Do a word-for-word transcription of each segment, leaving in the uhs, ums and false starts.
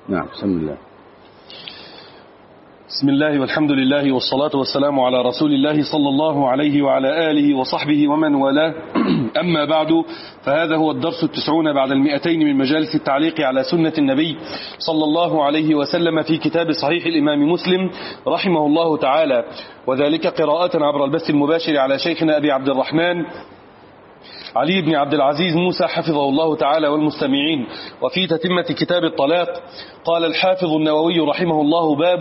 نعم. بسم الله. بسم الله والحمد لله والصلاة والسلام على رسول الله صلى الله عليه وعلى آله وصحبه ومن والاه. أما بعد، فهذا هو الدرس التسعون بعد المئتين من مجالس التعليق على سنة النبي صلى الله عليه وسلم في كتاب صحيح الإمام مسلم رحمه الله تعالى، وذلك قراءة عبر البث المباشر على شيخنا أبي عبد الرحمن علي بن عبد العزيز موسى حفظه الله تعالى والمستمعين. وفي تتمة كتاب الطلاق قال الحافظ النووي رحمه الله: باب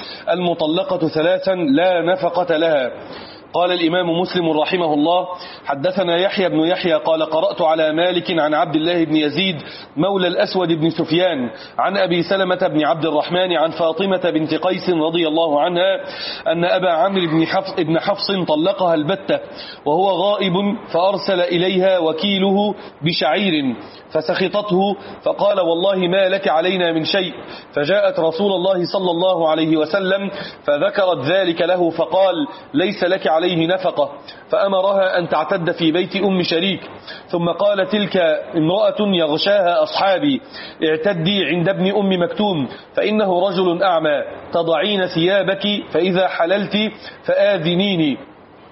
المطلقة ثلاثا لا نفقة لها. قال الإمام مسلم رحمه الله: حدثنا يحيى بن يحيى قال قرأت على مالك عن عبد الله بن يزيد مولى الأسود بن سفيان عن أبي سلمة بن عبد الرحمن عن فاطمة بنت قيس رضي الله عنها أن أبا عمرو بن حفص, بن حفص طلقها البتة وهو غائب، فأرسل إليها وكيله بشعير فسخطته، فقال: والله ما لك علينا من شيء. فجاءت رسول الله صلى الله عليه وسلم فذكرت ذلك له، فقال: ليس لك عليه نفقة، فأمرها أن تعتد في بيت أم شريك. ثم قال: تلك امرأة يغشاها أصحابي، اعتدي عند ابن أم مكتوم فإنه رجل أعمى، تضعين ثيابك فإذا حللت فآذنيني.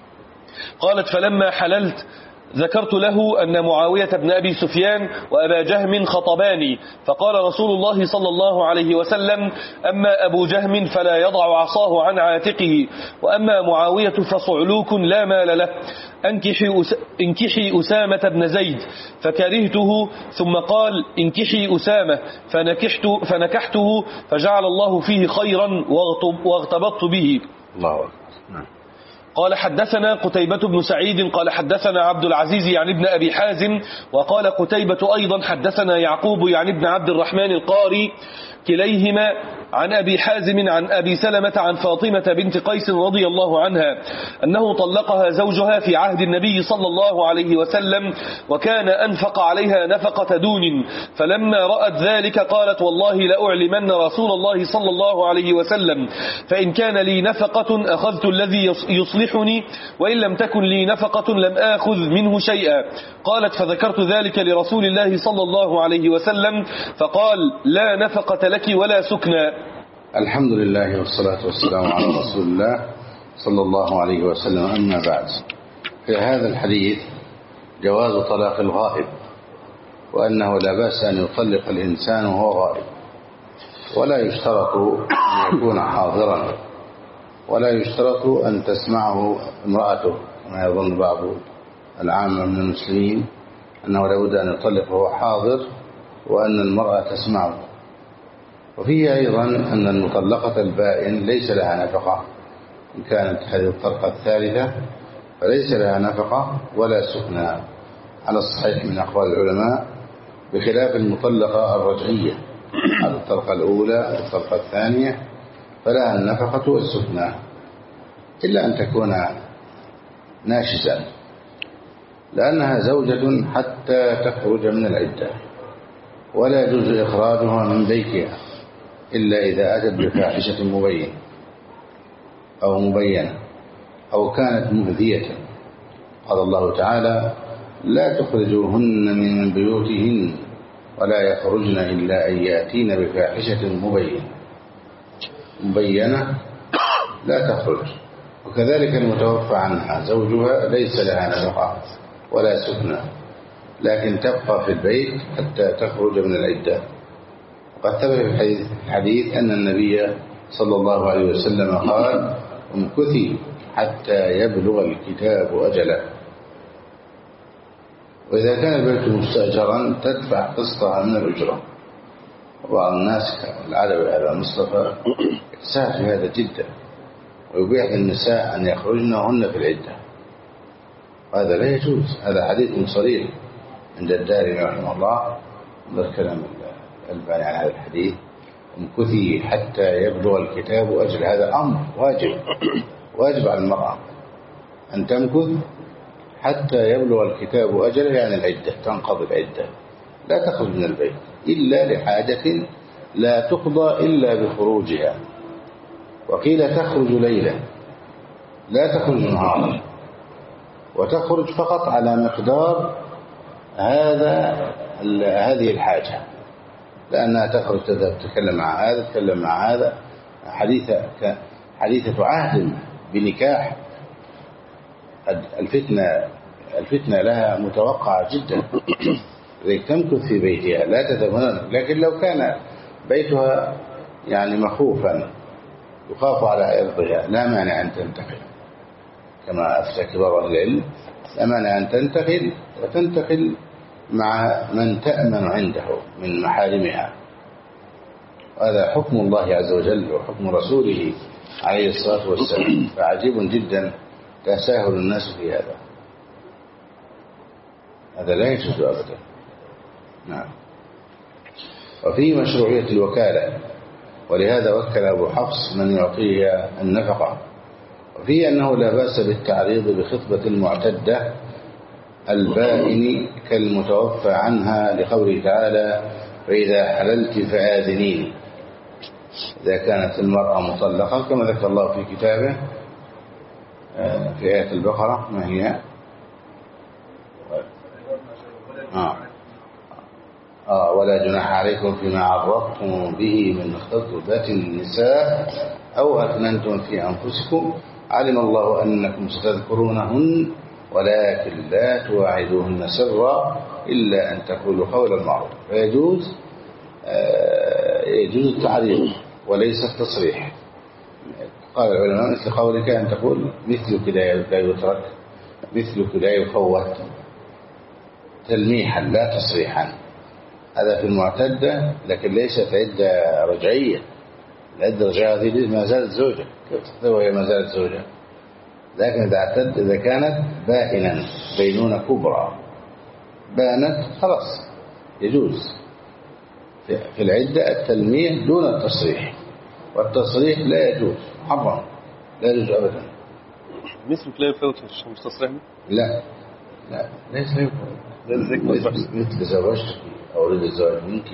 قالت: فلما حللت ذكرت له أن معاوية بن أبي سفيان وأبا جهم خطباني، فقال رسول الله صلى الله عليه وسلم: أما أبو جهم فلا يضع عصاه عن عاتقه، وأما معاوية فصعلوك لا مال له، انكحي, أس... انكحي أسامة بن زيد، فكرهته. ثم قال: انكحي أسامة، فنكحت فنكحته فجعل الله فيه خيرا واغتبطت به. الله أكبر. نعم. قال: حدثنا قتيبة بن سعيد قال حدثنا عبد العزيز يعني ابن أبي حازم، وقال قتيبة أيضا حدثنا يعقوب يعني ابن عبد الرحمن القاري، كليهما عن أبي حازم عن أبي سلمة عن فاطمة بنت قيس رضي الله عنها أنه طلقها زوجها في عهد النبي صلى الله عليه وسلم، وكان أنفق عليها نفقة دون، فلما رأت ذلك قالت: والله لأعلمن رسول الله صلى الله عليه وسلم، فإن كان لي نفقة أخذت الذي يصلحني، وإن لم تكن لي نفقة لم آخذ منه شيئا. قالت: فذكرت ذلك لرسول الله صلى الله عليه وسلم فقال: لا نفقة لك ولا سكنى. الحمد لله والصلاة والسلام على رسول الله صلى الله عليه وسلم. أما بعد، في هذا الحديث جواز طلاق الغائب، وأنه لا بأس أن يطلق الإنسان وهو غائب، ولا يشترط أن يكون حاضرا، ولا يشترط أن تسمعه امرأته، كما يظن بعض العامة من المسلمين أنه لا بد أن يطلق وهو حاضر وأن المرأة تسمعه. وفيه أيضا أن المطلقة البائن ليس لها نفقة، إن كانت هذه الطلقة الثالثة فليس لها نفقة ولا سكنى على الصحيح من أقوال العلماء، بخلاف المطلقة الرجعية على الطلقة الأولى الطلقة الثانية فلها النفقة والسكنى، إلا أن تكون ناشزة، لأنها زوجة حتى تخرج من العدة، ولا يجوز إخراجها من بيتها إلا إذا أتت بفاحشة مبينة أو مبينة أو كانت مؤذية. قال الله تعالى: لا تخرجوهن من بيوتهن ولا يخرجن إلا أن يأتين بفاحشة مبينة مبينة لا تخرج. وكذلك المتوفى عنها زوجها ليس لها نفقة ولا سكنى، لكن تبقى في البيت حتى تخرج من العدة. وقد ثبت في الحديث أن النبي صلى الله عليه وسلم قال: امكثي حتى يبلغ الكتاب أجله. وإذا كان البيت مستأجرا تدفع قسطها من الأجرة. وبعض الناس العادة على مصطفى يتساهل في هذا جدا، ويبيح للنساء أن يخرجن وهن في العدة، وهذا لا يجوز. هذا حديث صريح عند الدارمي رحمه الله، انظر كلام الألباني عن هذا الحديث: امكثي حتى يبلغ الكتاب أجل. هذا أمر واجب واجب على المرأة أن تمكث حتى يبلغ الكتاب أجله، يعني العدة تنقضي العدة، لا تخرج من البيت إلا لحاجة لا تقضى إلا بخروجها. وقيل تخرج ليلا لا تخرج نهارا، وتخرج فقط على مقدار هذا هذه الحاجة، لأنها تخرج تذهب تتكلم مع هذا تتكلم مع هذا، حديثة حديثة عهد بنكاح. الفتنة الفتنة لها متوقعة جدا، لذلك تمكث في بيتها لا تذهب هناك. لكن لو كان بيتها يعني مخوفا يخاف على عرضها لا مانع أن تنتقل، كما أفتى كبار العلم، لا مانع أن تنتقل وتنتقل مع من تأمن عنده من محارمها. وهذا حكم الله عز وجل وحكم رسوله عليه الصلاة والسلام، فعجيب جدا تساهل الناس في هذا، هذا لا يجوز أبدا. نعم. وفي مشروعية الوكالة، ولهذا وكل أبو حفص من يعطيها النفقة. وفي أنه لا بأس بالتعريض بخطبة المعتدة البائن كالمتوفى عنها، لقوله تعالى فإذا حللت فآذنين، إذا كانت المرأة مطلقة كما ذكر الله في كتابه في آية البقرة. ما هي؟ آه. آه ولا جناح عليكم فيما عرضتم به من خطبة النساء أو أكننتم في أنفسكم علم الله أنكم ستذكرونهن ولكن لا تواعدوهن سرا إلا أن تقولوا قولا معروفا. فيجوز آه يجوز التعريض وليس التصريح. قال العلماء مثل قولك أن تقول مثلك لا يترك، مثلك لا يفوت، تلميحا لا تصريحا. هذا في المعتدة، لكن ليست عدة رجعية. العدة الرجعية هذه ما زالت زوجة، كيف تحتوي وهي ما زالت زوجة؟ لكن إذا اعتد إذا كانت بائنا بينونة كبرى بانت خلاص يجوز في العدة التلميح دون التصريح، والتصريح لا يجوز، محرم لا يجوز أبدا. مثلك لا يفوت مش تصريح؟ لا لا ليس يفوت، مثل زوجتك أو رد الزواج منك.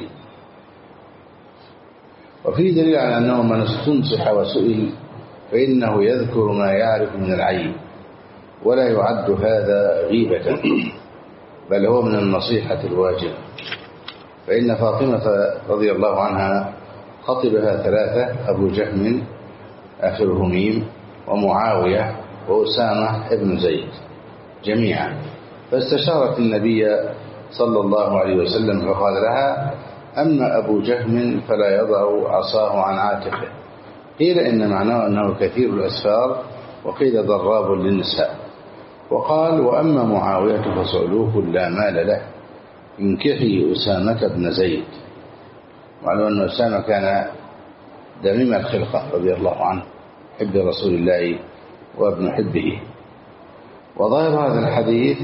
وفي دليل على أنه من استنصح وسئل فإنه يذكر ما يعرف من العيب، ولا يعد هذا غيبة، بل هو من النصيحة الواجبة. فإن فاطمة رضي الله عنها خطبها ثلاثة: أبو جهم آخره ميم، ومعاوية، وأسامة ابن زيد جميعا، فاستشارت النبي صلى الله عليه وسلم فقال لها: أما أبو جهم فلا يضع عصاه عن عاتقه. قيل إن معناه أنه كثير الأسفار، وقيل ضراب للنساء. وقال: وأما معاوية فصعلوك لا مال له، انكحي أسامة بن زيد. وعلى أن أسامة كان دميم الخلقة رضي الله عنه، حب رسول الله وابن حبه. وظاهر هذا الحديث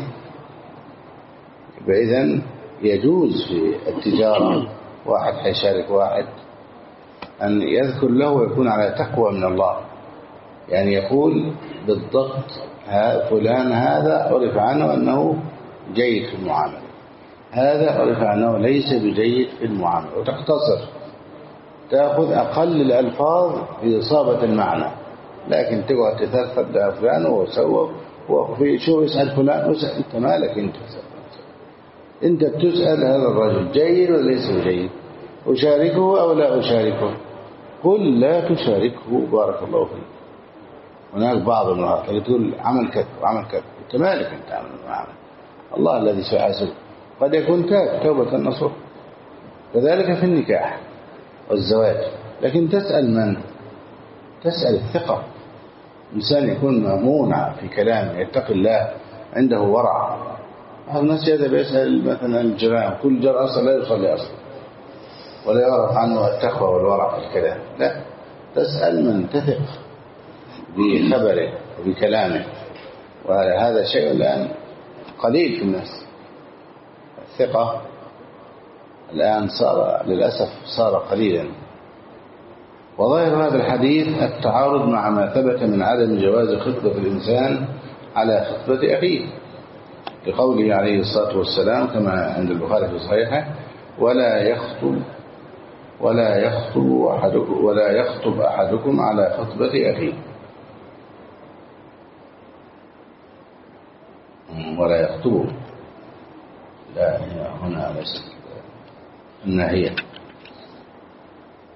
فإذن يجوز في التجارة واحد حيشارك واحد أن يذكر له ويكون على تقوى من الله، يعني يقول بالضبط فلان هذا عرف عنه أنه جيد في المعاملة، هذا عرف عنه ليس بجيد في المعاملة، وتختصر تأخذ أقل الألفاظ في إصابة المعنى. لكن تقعد تثرثر ده فلان وسوى وفي شو يسأل فلان وسأل، أنت مالك أنت أنت بتسأل هذا الرجل جيد ولا ليس بجيد، أشاركه أو لا أشاركه؟ قل لا تشاركه بارك الله فيك. هناك بعض المرات تقول عمل كذا وعمل كذا، أنت مالك أنت عمل عمل الله الذي سيحاسبه. قد يكون تاب توبة النصوح. كذلك في النكاح والزواج، لكن تسأل من؟ تسأل الثقة، إنسان يكون مأمون في كلامه، يتقي الله، عنده ورع. هذا الناس يذهب يسأل مثلا الجيران، كل جار أصلا لا يصلي أصلا ولا يعرف عنه التقوى والورع في الكلام، لا، تسأل من تثق بخبره وبكلامه. وهذا شيء الآن قليل في الناس. الثقة الآن صار للأسف صار قليلا. وظاهر هذا الحديث التعارض مع ما ثبت من عدم جواز خطبة الإنسان على خطبة أخيه، لقوله عليه الصلاة والسلام كما عند البخاري في صحيحه: ولا يخطب ولا يخطب أحدكم ولا يخطب أحدكم على خطبة أخيه. ولا يخطب، لا هنا ليست الناهية،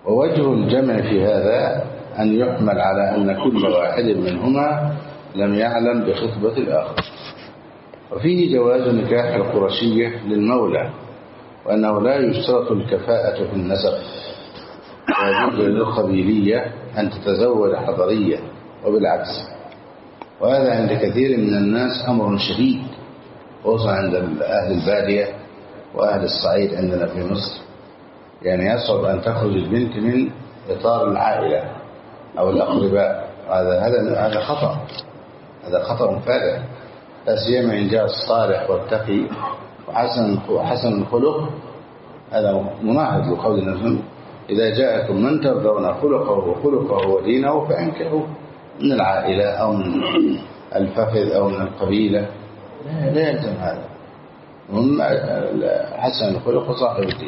ووجه الجمع في هذا أن يحمل على أن كل واحد منهما لم يعلم بخطبة الآخر. وفيه جواز نكاح القرشية للمولى، وأنه لا يشترط الكفاءة في النسب، ويجوز للقبيلية أن تتزوج حضرية وبالعكس. وهذا عند كثير من الناس أمر شديد، خصوصا عند أهل البادية وأهل الصعيد عندنا في مصر. يعني يصعب أن تخرج البنت من إطار العائلة أو الأقرباء. هذا هذا هذا خطأ، هذا خطأ فادح، لا سيما إن جاء الصالح والتقي وحسن وحسن الخلق. هذا مناهض لقول النبي: إذا جاءكم من ترضون خلقه وخلقه ودينه فانكحوا من العائلة أو من الفخذ أو من القبيلة. لا, لا يلزم هذا، هم حسن الخلق وصاحب الدين.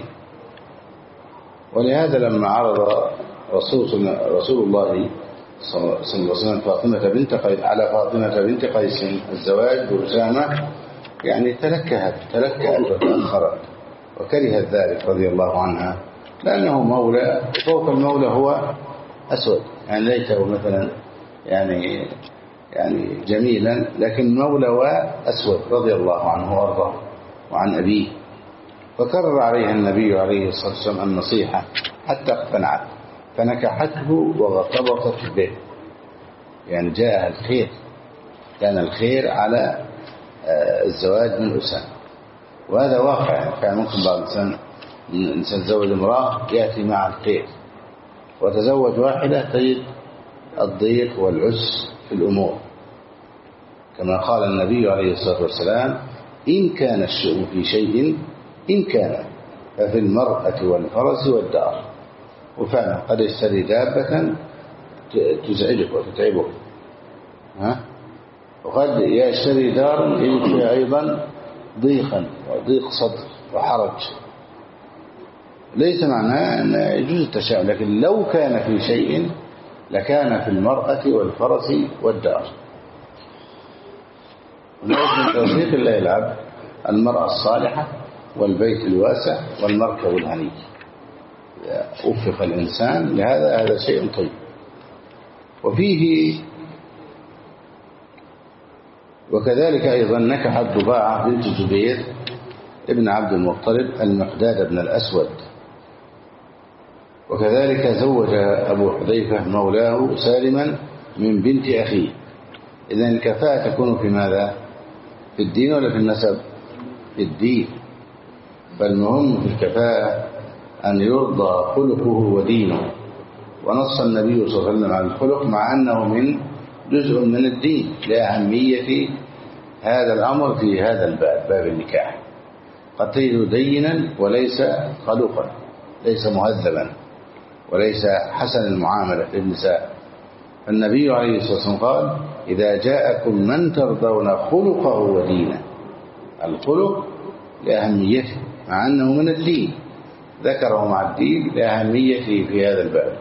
ولهذا لما عرض رسول, رسول الله صلى الله عليه وسلم فاطمة بنت قيس على فاطمة بنت قيس الزواج بأسامة، يعني تلكهت تلكهت وتأخرت وكرهت ذلك رضي الله عنها، لأنه مولى، فوق المولى هو أسود، يعني ليته مثلا يعني يعني جميلا، لكن مولى وأسود رضي الله عنه وأرضاه وعن أبيه. فكرر عليها النبي عليه الصلاة والسلام النصيحة حتى اقتنعت، فنكحته وغطبطت به، يعني جاءها الخير، كان الخير على الزواج من أسامة. وهذا واقع، كان ممكن بعض الإنسان الإنسان تزوج امرأة يأتي مع الخير، وتزوج واحدة تجد الضيق والعس في الأمور، كما قال النبي عليه الصلاة والسلام: إن كان الشؤم في شيء إن كان ففي المرأة والفرس والدار. وفعلا قد يشتري دابة تزعجك وتتعبك، ها؟ وقد يشتري دار فيها أيضا ضيقا وضيق صدر وحرج. ليس معناه أن يجوز التشاؤم، لكن لو كان في شيء لكان في المرأة والفرس والدار. ولكن من توفيق الله العبد المرأة الصالحة والبيت الواسع والمركب الهني. وفق الإنسان لهذا، هذا شيء طيب. وفيه وكذلك أيضا نكحت ضباعة بنت جبير ابن عبد المطلب المقداد بن الأسود. وكذلك زوج أبو حذيفة مولاه سالما من بنت أخيه. إذن الكفاءة تكون في ماذا؟ في الدين ولا في النسب؟ في الدين. فالمهم في الكفاءة أن يرضى خلقه ودينه، ونص النبي صلى الله عليه وسلم على الخلق مع أنه من جزء من الدين لأهمية هذا الأمر في هذا الباب، باب النكاح. قد تجد دينا وليس خلقا، ليس مهذبا، وليس حسن المعاملة للنساء. النبي عليه الصلاة والسلام قال: إذا جاءكم من ترضون خلقه ودينه. الخلق لأهميته مع أنه من الدين، ذكره مع الدين لأهميته في هذا الباب.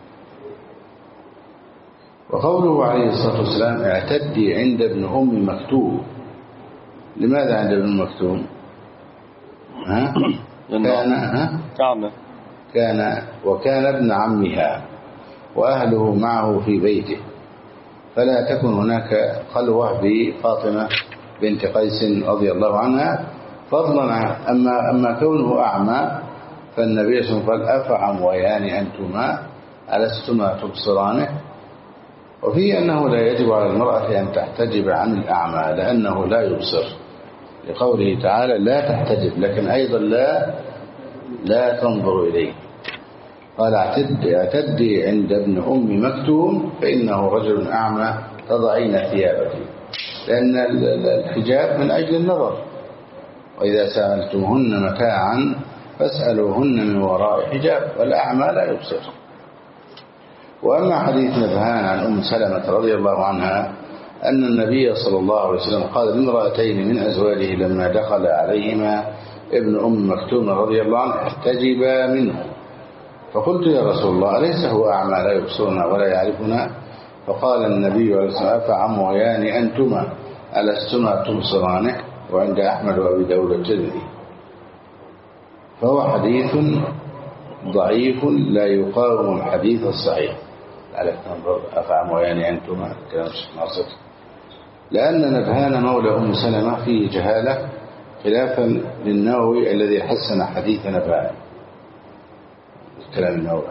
وقوله عليه الصلاة والسلام: اعتدي عند ابن أم مكتوم. لماذا عند ابن مكتوم؟ ها؟ كان ها؟ كان وكان ابن عمها وأهله معه في بيته، فلا تكن هناك خلوة بفاطمة بنت قيس رضي الله عنها. فضلا أما, أما كونه أعمى، فالنبي صلى الله عليه وسلم قال: أفعمويان أنتما ألستما تبصرانه. وفيه أنه لا يجب على المرأة أن تحتجب عن الأعمى لأنه لا يبصر، لقوله تعالى: لا تحتجب، لكن أيضا لا لا تنظر إليه. قال: اعتدي عند ابن أم مكتوم فإنه رجل أعمى تضعين ثيابك، لأن الحجاب من أجل النظر. وإذا سألتمهن متاعا فاسألوهن من وراء حجاب، والأعمى لا يبصر. وأما حديث نبهان عن أم سلمة رضي الله عنها أن النبي صلى الله عليه وسلم قال لامرأتين من أزواجه لما دخل عليهما ابن أم مكتوم رضي الله عنه: احتجبا منه. فقلت: يا رسول الله، أليس هو أعمى لا يبصرنا ولا يعرفنا؟ فقال النبي عليه الصلاة والسلام: أفعمويان أنتما ألستما تبصرانه؟ وعند أحمد وأبي داود الترمذي. فهو حديث ضعيف لا يقاوم الحديث الصحيح. على تنظر أفعم يعني أنتم كلام الشيخ ناصر، لأن نبهان مولى أم سلمة فيه جهالة خلافا للنووي الذي حسن حديث نبهان الكلام النووي.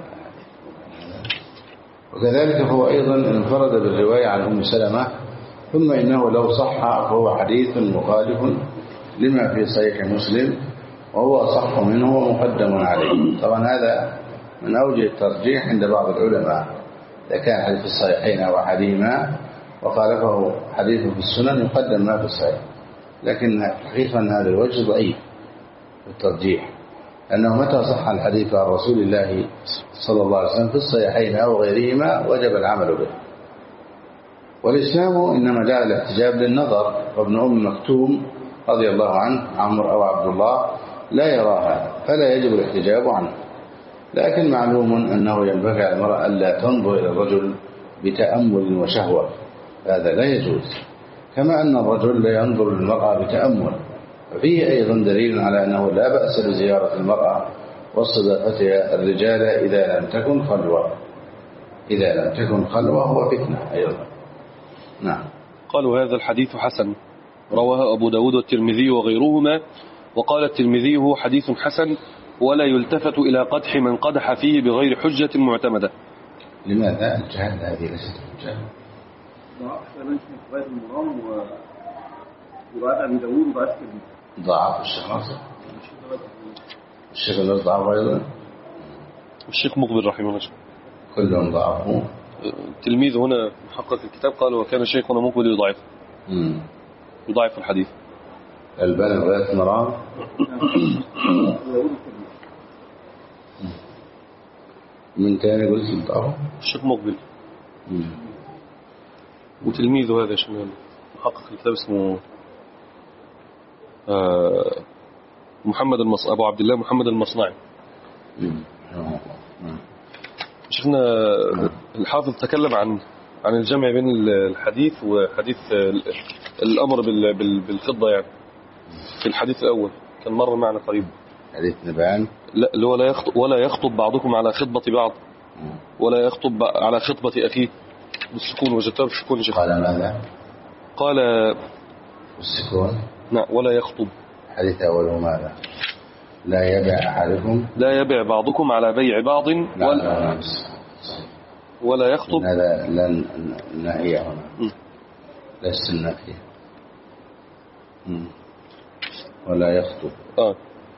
وكذلك فهو أيضا انفرد بالرواية عن أم سلمة، ثم إنه لو صح فهو حديث مخالف لما في صحيح مسلم وهو أصح منه ومقدم عليه. طبعا هذا من أوجه الترجيح عند بعض العلماء، إذا كان حديث الصحيحين أو أحدهما وخالفه حديث في السنن يقدم ما في الصحيح، لكن حقيقة أن هذا الوجه ضعيف في الترجيح، أنه متى صح الحديث عن رسول الله صلى الله عليه وسلم في الصحيحين أو غيرهما وجب العمل به. والإسلام إنما جاء الاحتجاب للنظر، وابن أم مكتوم رضي الله عنه عمرو أو عبد الله لا يراها فلا يجب الاحتجاب عنه، لكن معلوم أنه ينبغي على المرأة ألا تنظر إلى الرجل بتأمل وشهوة، هذا لا يجوز، كما أن الرجل لا ينظر للمرأة بتأمل. ففيه أيضا دليل على أنه لا بأس بزيارة المرأة واستضافتها الرجال إذا لم تكن خلوة، إذا لم تكن خلوة هو فتنة أيضا. نعم. قالوا هذا الحديث حسن، رواه أبو داود والترمذي وغيرهما، وقال الترمذي هو حديث حسن ولا يلتفت إلى قدح من قدح فيه بغير حجة معتمدة. لماذا الجهل هذه ليست حجة؟ ضعف الشيخ ناصر، الشيخ ناصر ضعف أيضا، الشيخ مقبل رحمه الله كلهم ضعفوا. التلميذ هنا محقق الكتاب قال وكان شيخنا مقبل يضعف يضعف الحديث. الباني غاية مرام من تاني قلت ضعفه الشيخ مقبل وتلميذه هذا شمال محقق الكتاب اسمه محمد المص أبو عبد الله محمد المصنعي. شفنا الحافظ تكلم عن عن الجمع بين الحديث وحديث الأمر بالفضة يعني في الحديث الأول كان مر معنا قريب حديث نبان، لا اللي هو لا يخطب ولا يخطب بعضكم على خطبة بعض ولا يخطب على خطبة أخيه بالسكون، وجدتها بالسكون يا شيخ. قال ماذا؟ قال بالسكون نعم ولا يخطب. حديث أوله ماذا؟ لا يبيع أحدكم لا يبيع بعضكم على بيع بعض ولا, لا ولا يخطب. هذا لن نهي هنا ليس النهي ولا يخطب. آه.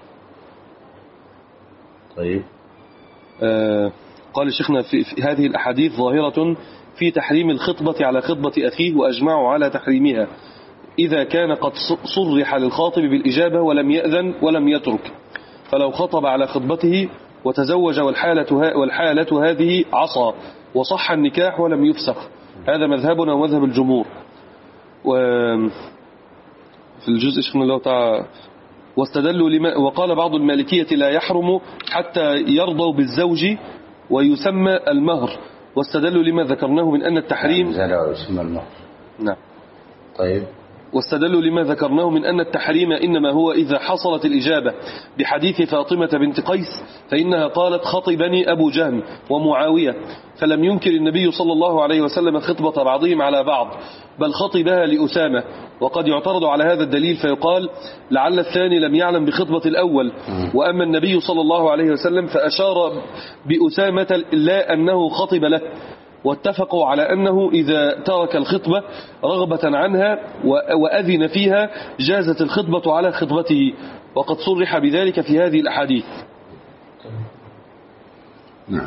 طيب آه قال شيخنا في, في هذه الأحاديث ظاهرة في تحريم الخطبة على خطبة أخيه وأجمعوا على تحريمها إذا كان قد صرح للخاطب بالإجابة ولم يأذن ولم يترك، فلو خطب على خطبته وتزوج والحالة, والحالة هذه عصى وصح النكاح ولم يفسخ. هذا مذهبنا ومذهب الجمهور. وفي الجزء شيخنا الله تعالى واستدلوا لما وقال بعض المالكية لا يحرم حتى يرضوا بالزوج ويسمى المهر، واستدلوا لما ذكرناه من أن التحريم يسمى المهر. نعم. طيب واستدلوا لما ذكرناه من أن التحريم إنما هو إذا حصلت الإجابة بحديث فاطمة بنت قيس فإنها قالت خطبني أبو جهم ومعاوية، فلم ينكر النبي صلى الله عليه وسلم خطبة بعضهم على بعض بل خطبها لأسامة. وقد يعترض على هذا الدليل فيقال لعل الثاني لم يعلم بخطبة الأول، وأما النبي صلى الله عليه وسلم فأشار بأسامة لا أنه خطب له، واتفقوا على أنه إذا ترك الخطبة رغبة عنها وأذن فيها جازت الخطبة على خطبته، وقد صرح بذلك في هذه الأحاديث. نعم.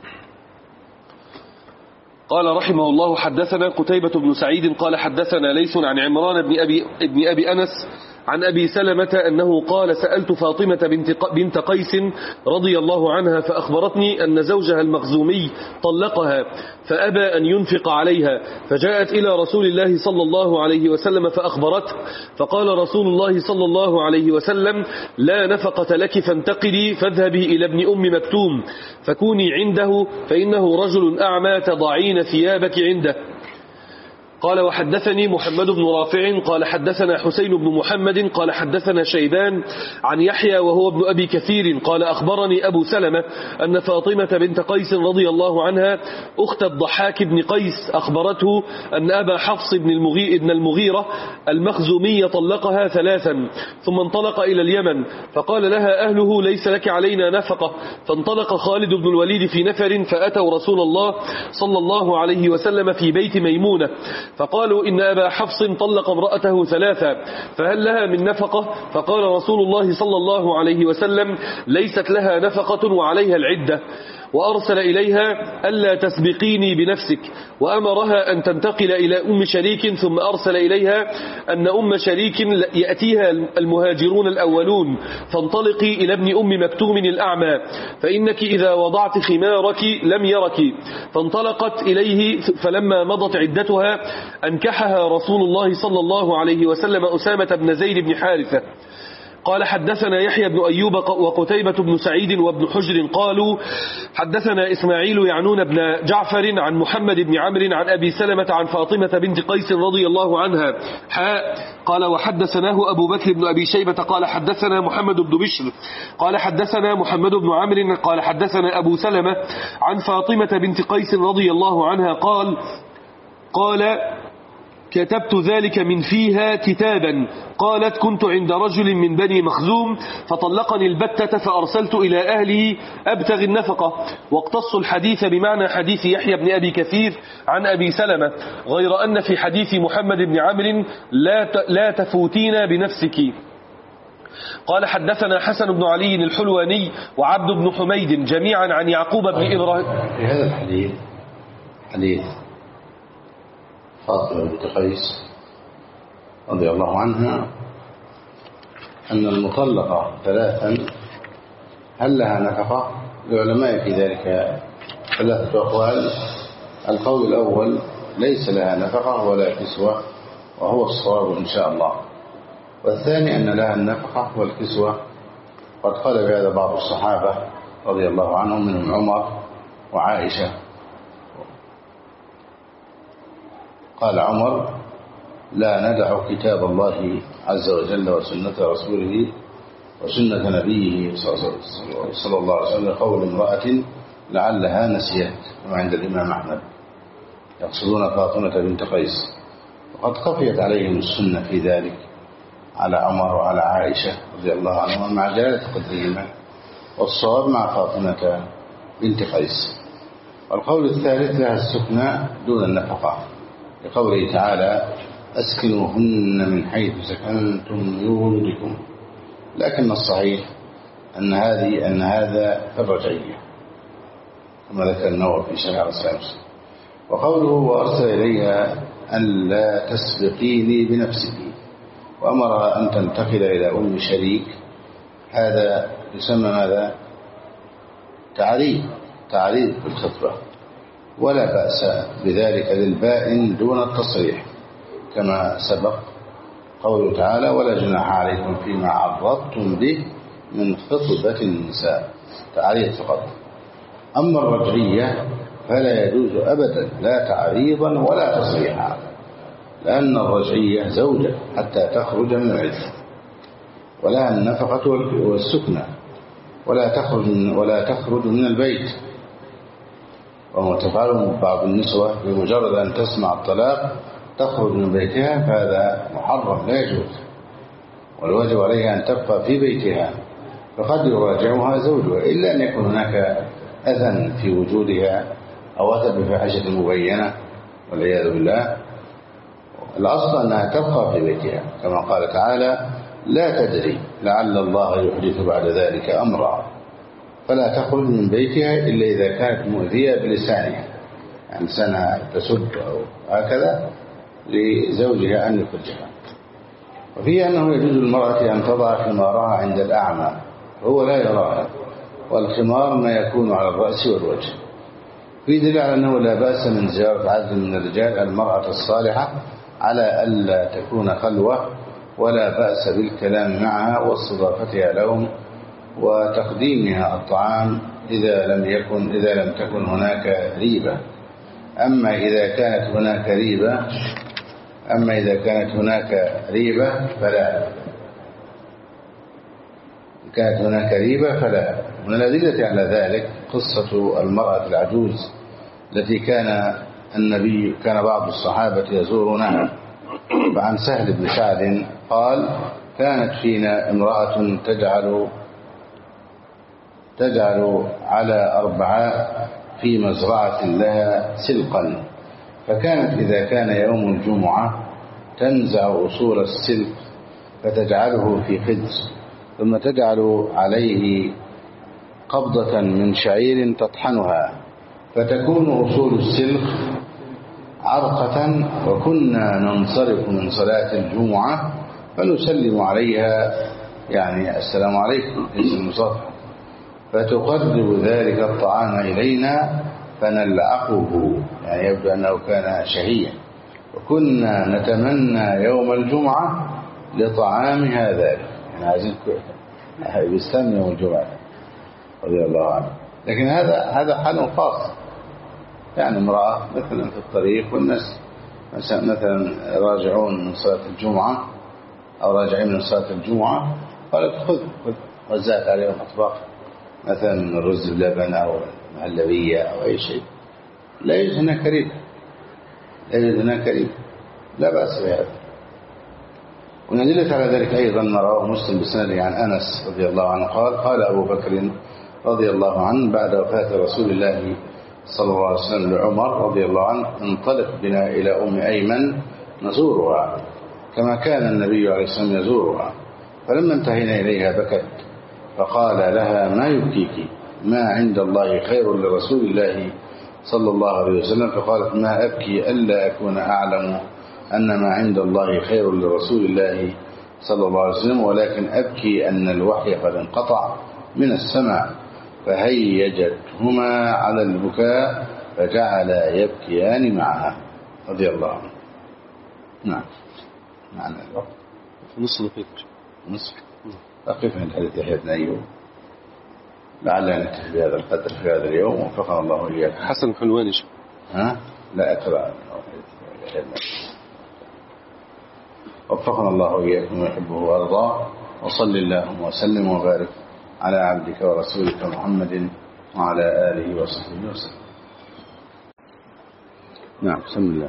قال رحمه الله حدثنا قتيبة بن سعيد قال حدثنا ليث عن عمران بن أبي, ابن أبي أنس عن أبي سلمة أنه قال سألت فاطمة بنت, بنت قيس رضي الله عنها فأخبرتني أن زوجها المخزومي طلقها فأبى أن ينفق عليها، فجاءت إلى رسول الله صلى الله عليه وسلم فأخبرته، فقال رسول الله صلى الله عليه وسلم لا نفقة لك فانتقلي فاذهبي إلى ابن أم مكتوم فكوني عنده فإنه رجل أعمى تضعين ثيابك عنده. قال وحدثني محمد بن رافع قال حدثنا حسين بن محمد قال حدثنا شيبان عن يحيى وهو ابن أبي كثير قال أخبرني أبو سلمة أن فاطمة بنت قيس رضي الله عنها أخت الضحاك بن قيس أخبرته أن أبا حفص بن المغي ابن المغيرة المخزومي طلقها ثلاثا ثم انطلق إلى اليمن فقال لها أهله ليس لك علينا نفقة، فانطلق خالد بن الوليد في نفر فأتوا رسول الله صلى الله عليه وسلم في بيت ميمونة فقالوا إن أبا حفص طلق امرأته ثلاثا فهل لها من نفقة؟ فقال رسول الله صلى الله عليه وسلم ليست لها نفقة وعليها العدة، وأرسل إليها ألا تسبقيني بنفسك، وأمرها أن تنتقل إلى أم شريك، ثم أرسل إليها أن أم شريك يأتيها المهاجرون الأولون فانطلقي إلى ابن أم مكتوم الأعمى فإنك إذا وضعت خمارك لم يرك، فانطلقت إليه فلما مضت عدتها أنكحها رسول الله صلى الله عليه وسلم أسامة بن زيد بن حارثة. قال حدثنا يحيى بن أيوب وقتيبة بن سعيد وابن حجر قالوا حدثنا إسماعيل يعنون بن جعفر عن محمد بن عمرو عن أبي سلمة عن فاطمة بنت قيس رضي الله عنها حاء قال وحدثناه أبو بكر بن أبي شيبة قال حدثنا محمد بن بشر قال حدثنا محمد بن عمرو قال حدثنا أبو سلمة عن فاطمة بنت قيس رضي الله عنها قال قال كتبت ذلك من فيها كتابا قالت كنت عند رجل من بني مخزوم فطلقني البتة فأرسلت إلى أهله أبتغي النفقة، واقتص الحديث بمعنى حديث يحيى بن أبي كثير عن أبي سلمة غير أن في حديث محمد بن عمرو لا لا تفوتين بنفسك. قال حدثنا حسن بن علي الحلواني وعبد بن حميد جميعا عن يعقوب بن إبراهيم. في هذا الحديث حديث فاطمة بنت قيس رضي الله عنها أن المطلقة ثلاثا هل لها نفقة؟ العلماء في ذلك ثلاثة أقوال. القول الأول ليس لها نفقة ولا كسوة وهو الصواب إن شاء الله، والثاني أن لها النفقة والكسوة. قد قال بهذا بعض الصحابة رضي الله عنهم منهم عمر وعائشة. قال عمر لا ندع كتاب الله عز وجل وسنة رسوله وسنة نبيه صلى الله عليه وسلم قول امرأة لعلها نسيت، وعند الإمام أحمد يقصدون فاطمة بنت قيس، وقد خفيت عليهم السنة في ذلك على عمر وعلى عائشة رضي الله عنهم مع جلالة قدرهما، والصواب مع فاطمة بنت قيس. والقول الثالث لها السكنى دون النفقة لقوله تعالى أسكنوهن من حيث سكنتم من وجدكم، لكن الصحيح أن هذه أن هذا في الرجعية كما ذكر النووي في شرح السامس. وقوله وأرسل إليها أن لا تسبقيني بنفسك وأمرها أن تنتقل إلى أم شريك، هذا يسمى ماذا؟ تعريب تعريب بالخطبة، ولا بأس بذلك للبائن دون التصريح كما سبق قوله تعالى ولا جناح عليكم فيما عرضتم به من خطبة النساء، تعريض فقط. أما الرجعية فلا يجوز أبدا لا تعريضا ولا تصريحا، لأن الرجعية زوجة حتى تخرج من العدة ولها النفقة والسكنى ولا تخرج من ولا تخرج من البيت، وما تفعله بعض النسوة بمجرد أن تسمع الطلاق تخرج من بيتها، فهذا محرم لا يجوز، والواجب عليها أن تبقى في بيتها، فقد يراجعها زوجها إلا أن يكون هناك أذى في وجودها أو أتى بفاحشة مبينة والعياذ بالله. الأصل أنها تبقى في بيتها كما قال تعالى لا تدري لعل الله يحدث بعد ذلك أمرا، فلا تخرج من بيتها إلا إذا كانت مؤذية بلسانها، يعني لسانها تسب أو هكذا لزوجها أن يخرجها. وفيه أنه يجوز للمرأة أن تضع خمارها عند الأعمى هو لا يراها، والخمار ما يكون على الرأس والوجه. في دليل على أنه لا بأس من زيارة عدد من الرجال المرأة الصالحة على ألا تكون خلوة، ولا بأس بالكلام معها واستضافتها لهم وتقديمها الطعام إذا لم يكن إذا لم تكن هناك ريبة. أما إذا كانت هناك ريبة أما إذا كانت هناك ريبة فلا كانت هناك ريبة فلا. من الأدلة على ذلك قصة المرأة العجوز التي كان النبي كان بعض الصحابة يزورونها. فعن سهل بن سعد قال كانت فينا امرأة تجعل تجعل على أربعاء في مزرعة لها سلقا، فكانت إذا كان يوم الجمعة تنزع أصول السلق فتجعله في خدر، ثم تجعل عليه قبضة من شعير تطحنها فتكون أصول السلق عرقة، وكنا ننصرف من صلاة الجمعة فنسلم عليها يعني السلام عليكم ليس المصافحة، فتقرب ذلك الطعام إلينا فنلعقه، يعني يبدو أنه كان شهيا، وكنا نتمنى يوم الجمعة لطعامها ذلك، يعني عايزين يستمع يوم الجمعة رضي الله عنه. لكن هذا هذا حال خاص، يعني امرأة مثلا في الطريق والناس مثلا راجعون من صلاة الجمعة أو راجعين من صلاة الجمعة قالت خذ خذ وزعت عليهم أطباق مثلا من الرز بلبن أو مهلبية أو أي شيء، لا يوجد هناك ريب، لا يوجد هناك ريب، لا بأس بهذا. وندلت على ذلك أيضا ما رواه مسلم بسنده عن أنس رضي الله عنه قال قال أبو بكر رضي الله عنه بعد وفاة رسول الله صلى الله عليه وسلم لعمر رضي الله عنه انطلق بنا إلى أم أيمن نزورها كما كان النبي عليه الصلاة والسلام يزورها. فلما انتهينا إليها بكت فقال لها ما يبكيك؟ ما عند الله خير لرسول الله صلى الله عليه وسلم. فقالت ما أبكي ألا أكون أعلم أن ما عند الله خير لرسول الله صلى الله عليه وسلم، ولكن أبكي أن الوحي قد انقطع من السماء. فهيجتهما على البكاء فجعلا يبكيان معها رضي الله عنه. نعم معنا الوقت نصف دقيقة نصف أقف عند حديث يحيى بن أيوب لعلنا نكتفي بهذا القدر في هذا اليوم، وفقنا الله إياك. حسن حلواني ها لا أقرأ وفقنا الله إياكم ويحبه وأرضاه، وصل اللهم وسلم وبارك على عبدك ورسولك محمد وعلى آله وصحبه وسلم. نعم بسم الله.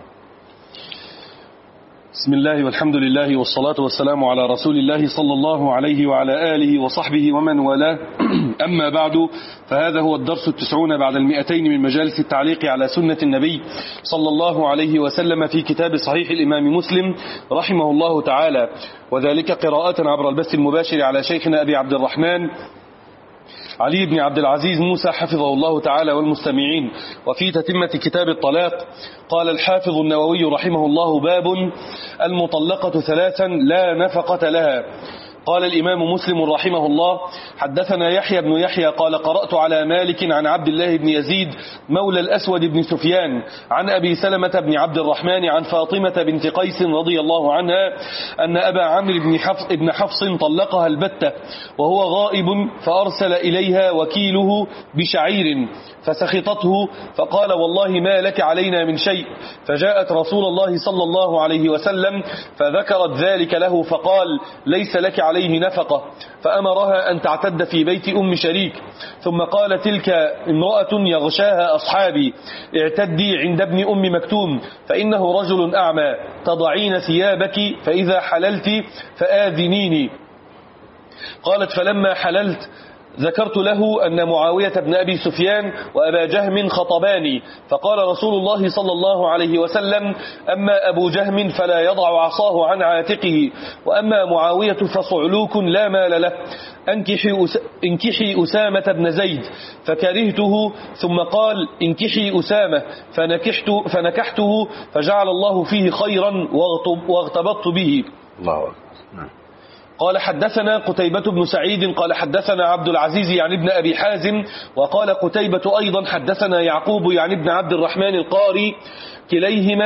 بسم الله والحمد لله والصلاة والسلام على رسول الله صلى الله عليه وعلى آله وصحبه ومن والاه. أما بعد، فهذا هو الدرس التسعون بعد المئتين من مجالس التعليق على سنة النبي صلى الله عليه وسلم في كتاب صحيح الإمام مسلم رحمه الله تعالى، وذلك قراءة عبر البث المباشر على شيخنا أبي عبد الرحمن علي بن عبد العزيز موسى حفظه الله تعالى والمستمعين. وفي تتمة كتاب الطلاق قال الحافظ النووي رحمه الله: باب المطلقة ثلاثا لا نفقة لها. قال الإمام مسلم رحمه الله: حدثنا يحيى بن يحيى قال قرأت على مالك عن عبد الله بن يزيد مولى الأسود بن سفيان عن أبي سلمة بن عبد الرحمن عن فاطمة بنت قيس رضي الله عنها أن أبا عمرو بن حفص, بن حفص طلقها البتة وهو غائب، فأرسل إليها وكيله بشعير فسخطته فقال: والله ما لك علينا من شيء. فجاءت رسول الله صلى الله عليه وسلم فذكرت ذلك له فقال: ليس لك عليه نفقة، فأمرها أن تعتد في بيت أم شريك. ثم قال: تلك امرأة يغشاها أصحابي، اعتدي عند ابن أم مكتوم فإنه رجل أعمى، تضعين ثيابك فإذا حللت فآذنيني. قالت: فلما حللت ذكرت له أن معاوية بن أبي سفيان وأبا جهم خطباني، فقال رسول الله صلى الله عليه وسلم: أما أبو جهم فلا يضع عصاه عن عاتقه، وأما معاوية فصعلوك لا مال له، انكحي, أس... انكحي أسامة بن زيد، فكرهته. ثم قال: انكحي أسامة، فنكحت فنكحته فجعل الله فيه خيرا واغتبطت به. الله أكبر. نعم. قال: حدثنا قتيبة بن سعيد قال حدثنا عبد العزيز يعني ابن أبي حازم، وقال قتيبة أيضا حدثنا يعقوب يعني ابن عبد الرحمن القاري، كليهما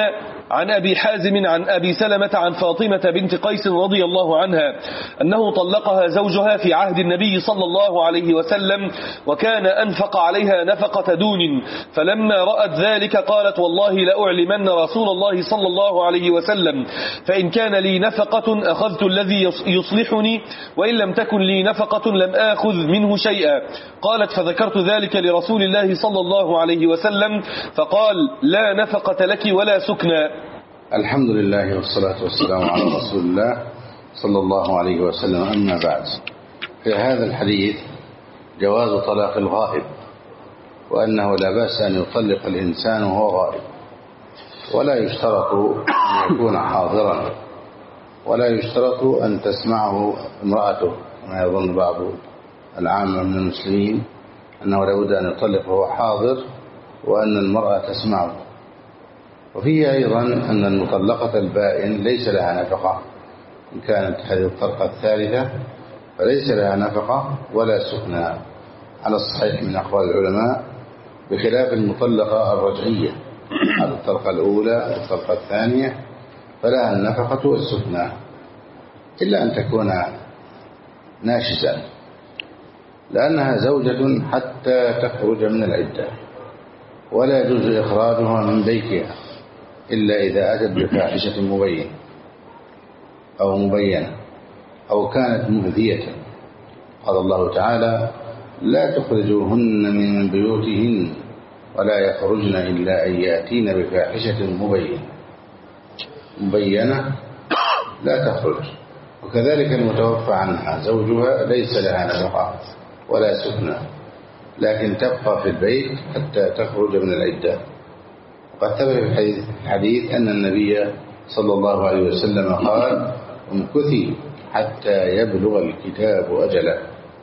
عن أبي حازم عن أبي سلمة عن فاطمة بنت قيس رضي الله عنها أنه طلقها زوجها في عهد النبي صلى الله عليه وسلم وكان أنفق عليها نفقة دون، فلما رأت ذلك قالت والله لأعلمن رسول الله صلى الله عليه وسلم، فإن كان لي نفقة أخذت الذي يصلحني، وإن لم تكن لي نفقة لم آخذ منه شيئا. قالت فذكرت ذلك لرسول الله صلى الله عليه وسلم فقال لا نفقة لك ولا سكنى. الحمد لله والصلاة والسلام على رسول الله صلى الله عليه وسلم. أما بعد، في هذا الحديث جواز طلاق الغائب، وأنه لا بأس أن يطلق الإنسان وهو غائب، ولا يشترط أن يكون حاضرا، ولا يشترط أن تسمعه امرأته كما يظن بعض العامة من المسلمين أنه لابد أن يطلق وهو حاضر وأن المرأة تسمعه. وفيه أيضا أن المطلقة البائن ليس لها نفقة، إن كانت هذه الطلقة الثالثة فليس لها نفقة ولا سكنى على الصحيح من أقوال العلماء، بخلاف المطلقة الرجعية على الطلقة الأولى والطلقة الثانية فلها النفقة والسكنى، إلا أن تكون ناشزا، لأنها زوجة حتى تخرج من العدة، ولا يجوز إخراجها من بيتها إلا إذا أتت بفاحشة مبينة أو مبينة أو كانت مؤذية. قال الله تعالى لا تخرجوهن من بيوتهن ولا يخرجن إلا أن يأتين بفاحشة مبينة مبينة لا تخرج. وكذلك المتوفى عنها زوجها ليس لها نفقة ولا سكنى، لكن تبقى في البيت حتى تخرج من العدة. وقد ثبت في الحديث أن النبي صلى الله عليه وسلم قال امكثي حتى يبلغ الكتاب أجله.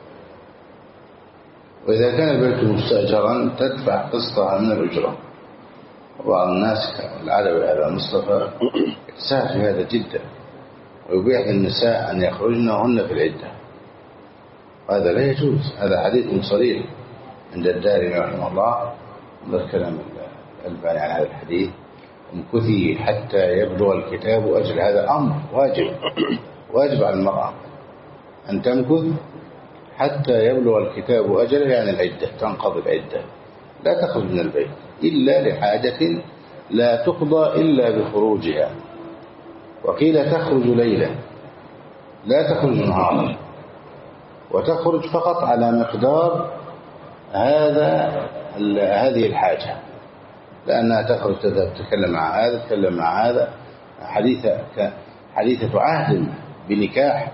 وإذا كان البيت مستأجرا تدفع قسطها من الأجرة. وبعض الناس العدوي هذا مصطفى يتساهل في هذا جدا، ويبيح للنساء أن يخرجن وهن في العدة، وهذا لا يجوز. هذا حديث صريح عند الدارمي رحمه الله، انظر كلام الألباني عن هذا الحديث امكثي حتى يبلغ الكتاب أجل. هذا أمر واجب واجب على المرأة أن تمكث حتى يبلغ الكتاب أجله، يعني العدة تنقضي العدة، لا تخرج من البيت إلا لحاجة لا تقضى إلا بخروجها. وقيل تخرج ليلا لا تخرج نهارا، وتخرج فقط على مقدار هذا هذه الحاجة، لأنها تخرج تذهب تتكلم مع هذا تتكلم مع هذا، حديثة حديثة عهد بنكاح.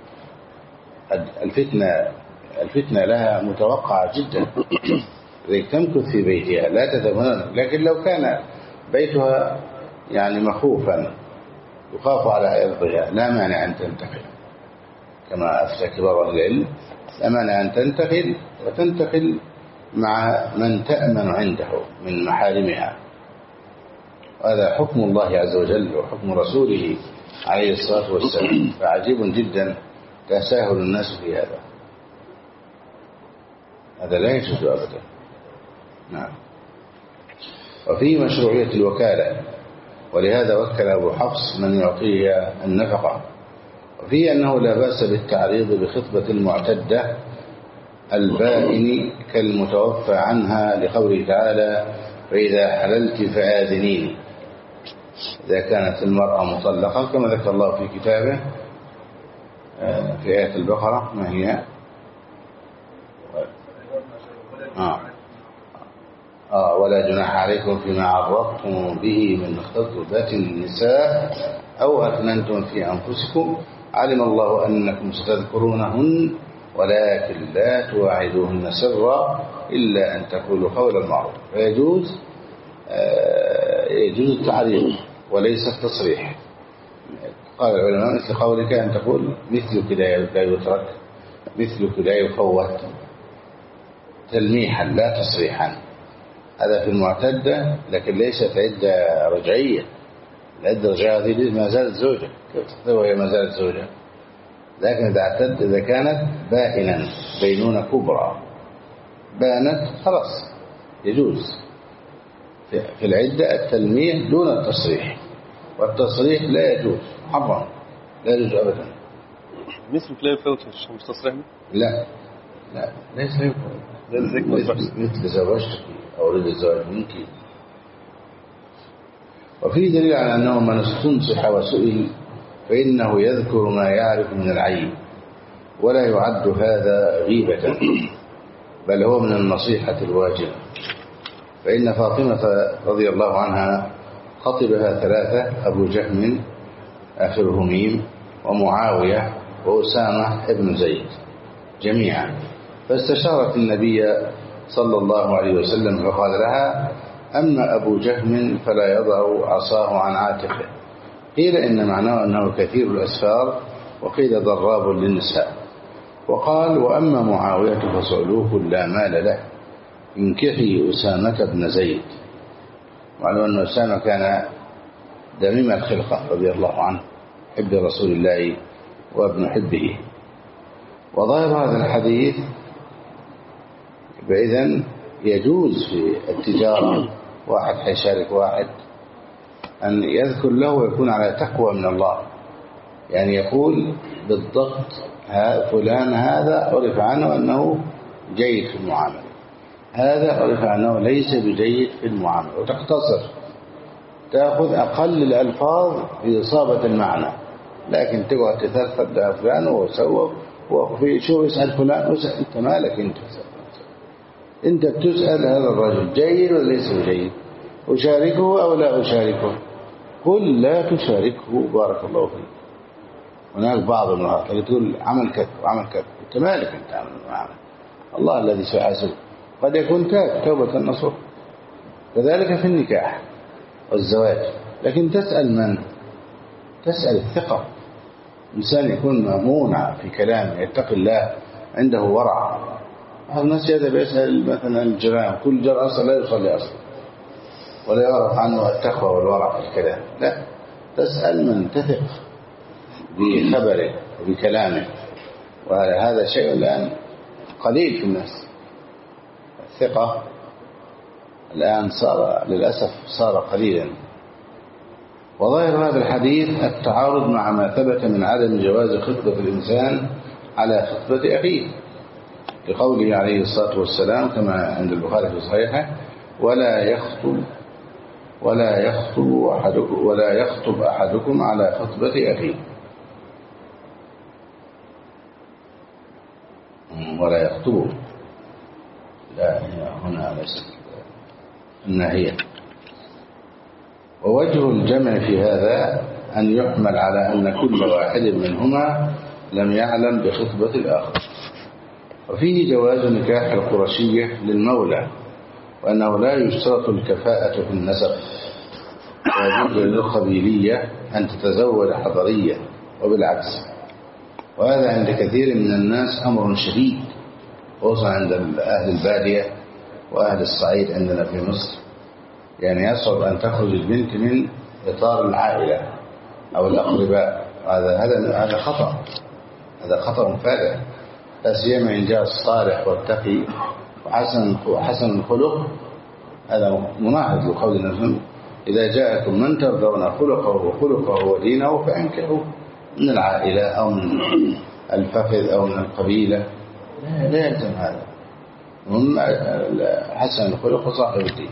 الفتنة الفتنة لها متوقعة جدا، لذلك تمكث في بيتها لا تذهب هنا. لكن لو كان بيتها يعني مخوفا يخاف على عرضها لا مانع أن تنتقل، كما أفتى كبار العلم، لا مانع أن تنتقل وتنتقل مع من تأمن عنده من محارمها. وهذا حكم الله عز وجل وحكم رسوله عليه الصلاة والسلام، فعجيب جدا تساهل الناس في هذا، هذا لا يجوز أبدا. نعم. وفي مشروعية الوكالة، ولهذا وكل أبو حفص من يعطيها النفقة. وفي أنه لا بأس بالتعريض بخطبة المعتدة البائن كالمتوفى عنها، لقوله تعالى فإذا حللت فآذنيني، إذا كانت المرأة مطلقة كما ذكر الله في كتابه في آية البقرة. ما هي؟ آه. آه ولا جناح عليكم فيما عرضتم به من خطبة النساء أو أكننتم في أنفسكم علم الله أنكم ستذكرونهن ولكن لا تواعدوهن سرا إلا أن تقولوا قولا معروفا. فيجوز آه يجوز التعريض وليس التصريح. قال العلماء مثل قولك أن تقول مثلك لا يترك مثلك لا يفوت، تلميحا لا تصريحا. هذا في المعتدة، لكن ليست عدة رجعية. العدة الرجعية هذه ما زالت زوجة، كيف تخطبها وهي ما زالت زوجة؟ لكن إذا اعتد إذا كانت بائنا بينونة كبرى بانت خلاص يجوز في العدة التلميح دون التصريح، والتصريح لا يجوز، محرم، لا يجوز أبدا. مثلك لا يفوت مش تصريح؟ لا لا ليس يفوت، مثل زوجتك أو أريد الزواج منك. وفي دليل على أنه من استنصح وسئل فإنه يذكر ما يعرف من العيب، ولا يعد هذا غيبة، بل هو من النصيحة الواجبة. فإن فاطمة رضي الله عنها خطبها ثلاثة: أبو جهم آخره ميم، ومعاوية، وأسامة ابن زيد جميعا، فاستشارت النبي صلى الله عليه وسلم فقال لها: أما أبو جهم فلا يضع عصاه عن عاتقه. قيل إن معناه أنه كثير الأسفار، وقيل ضراب للنساء. وقال: وأما معاوية فصعلوك لا مال له، انكحي أسامة بن زيد. وعلى أن أسامة كان دميم الخلقة رضي الله عنه، حب رسول الله وابن حبه. وظاهر هذا الحديث بإذن يجوز في التجارة، واحد حيشارك واحد، أن يذكر له ويكون على تقوى من الله، يعني يقول بالضبط فلان هذا عرف عنه أنه جيد في المعاملة، هذا عرف عنه ليس بجيد في المعاملة، وتختصر، تأخذ أقل الألفاظ في إصابة المعنى، لكن تقعد تثرثر ده فلان وسوى وفي شو يسأل فلان وسأل. أنت مالك أنت أنت بتسأل هذا الرجل جيد ولا ليس بجيد، أشاركه أو لا أشاركه؟ قل لا تشاركه بارك الله فيك. هناك بعض المرات تقول عمل كذا وعمل كذا، أنت مالك أنت عمل معامل، الله الذي سيحاسب. قد يكون تاب توبة النصوح. كذلك في النكاح والزواج، لكن تسأل من؟ تسأل الثقة، إنسان يكون مأمون في كلامه، يتقي الله، عنده ورع. هذا الناس يذهب يسأل مثلا الجيران، كل جار أصلا لا يصلي أصلا ولا يعرف عنه التقوى والورع في الكلام، لا، تسأل من تثق بخبره وبكلامه. وهذا شيء الآن قليل في الناس، الثقة الآن صار للأسف صار قليلا. وظاهر هذا الحديث التعارض مع ما ثبت من عدم جواز خطبة الإنسان على خطبة أخيه، لقوله عليه الصلاة والسلام كما عند البخاري في صحيحه: ولا يخطب ولا يخطب أحدكم ولا يخطب أحدكم على خطبة أخيه، ولا يخطب، لا هنا ليست النهية. ووجه الجمع في هذا أن يحمل على أن كل واحد منهما لم يعلم بخطبة الآخر. وفيه جواز نكاح القرشية للمولى، وأنه لا يشترط الكفاءة في النسب، ويجوز للقبيلية أن تتزوج حضريا وبالعكس. وهذا عند كثير من الناس أمر شديد، خصوصا عند أهل البادية وأهل الصعيد عندنا في مصر. يعني يصعب أن تخرج البنت من إطار العائلة أو الأقرباء، هذا هذا هذا خطأ، هذا خطأ فادح، لا سيما إن جاء الصالح والتقي وحسن وحسن الخلق. هذا مناهض لقول النبي: إذا جاءكم من ترضون خلقه وخلقه ودينه فأنكحوا من العائلة أو من الفخذ أو من القبيلة، لا, لا يلزم هذا، هم حسن الخلق وصاحب الدين.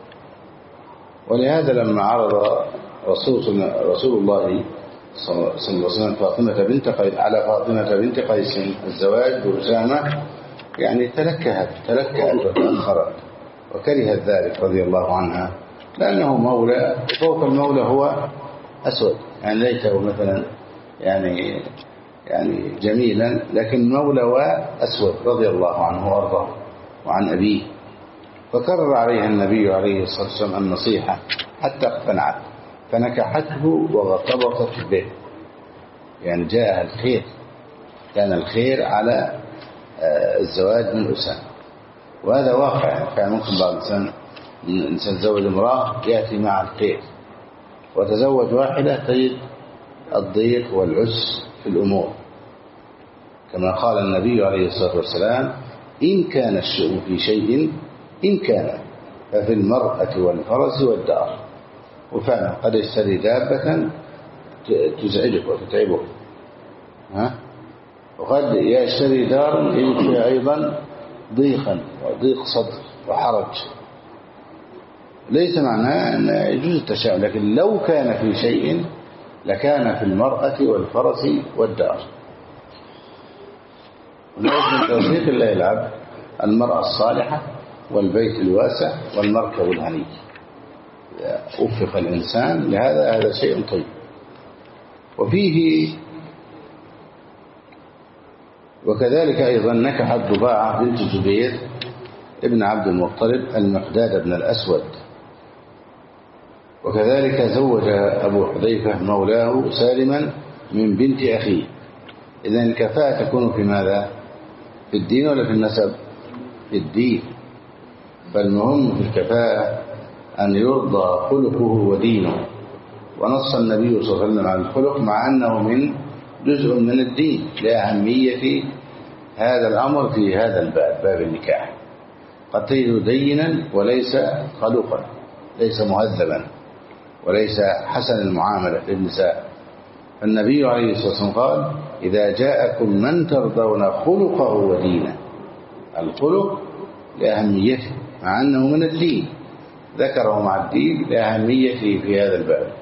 ولهذا لما عرض رسول, رسول الله صلى الله عليه وسلم فاطمة بنت قيس على فاطمة بنت قيس الزواج بأسامة، يعني تلكهت تلكهت وتأخرت وكرهت ذلك رضي الله عنها، لأنه مولى، فوق المولى هو أسود، يعني ليته مثلا يعني يعني جميلا، لكن مولى وأسود رضي الله عنه وأرضاه وعن أبيه. فكرر عليها النبي عليه الصلاة والسلام النصيحة حتى اقتنعت، فنكحته وغطبطت به، يعني جاءها الخير، كان الخير على الزواج من أسامة. وهذا واقع، كان ممكن بعض الإنسان الإنسان تزوج امرأة يأتي مع الخير، وتزوج واحدة تجد الضيق والعس في الأمور، كما قال النبي عليه الصلاة والسلام: إن كان الشؤم في شيء إن كان ففي المرأة والفرس والدار. وفعلا قد يشتري دابة تزعجك وتتعبك، ها؟ وقد يشتري دار يجد فيها أيضا ضيقا وضيق صدر وحرج. ليس معناه أن يجوز التشاؤم، لكن لو كان في شيء لكان في المرأة والفرس والدار. ولكن من توفيق الله العبد المرأة الصالحة والبيت الواسع والمركب الهني. وفق الإنسان لهذا هذا شيء طيب. وفيه وكذلك أيضا نكحت ضباعة بنت زبير ابن عبد المطلب المقداد بن الأسود. وكذلك زوج أبو حذيفة مولاه سالما من بنت أخيه. إذن الكفاءة تكون في ماذا؟ في الدين ولا في النسب؟ في الدين. فالمهم في الكفاءة أن يرضى خلقه ودينه، ونص النبي صلى الله عليه وسلم على الخلق مع أنه من جزء من الدين لأهمية هذا الأمر في هذا الباب، باب النكاح. قد تجد دينا وليس خلقا، ليس مهذبا، وليس حسن المعاملة للنساء. فالنبي عليه الصلاة والسلام قال إذا جاءكم من ترضون خلقه ودينه. الخلق لأهميته مع أنه من الدين، ذكره مع الدين لأهميته في هذا الباب.